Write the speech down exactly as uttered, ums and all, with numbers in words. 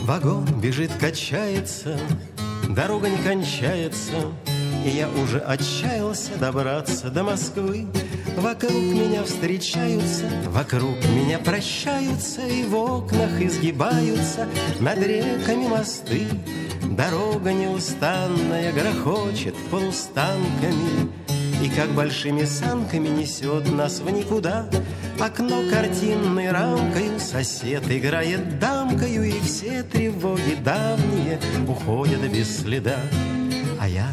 Вагон бежит, качается, дорога не кончается, и я уже отчаялся добраться до Москвы. Вокруг меня встречаются, вокруг меня прощаются, и в окнах изгибаются над реками мосты. Дорога неустанная грохочет полустанками, и как большими санками несет нас в никуда. Окно картинной рамкою, сосед играет дамкою, и все тревоги давние уходят без следа. А я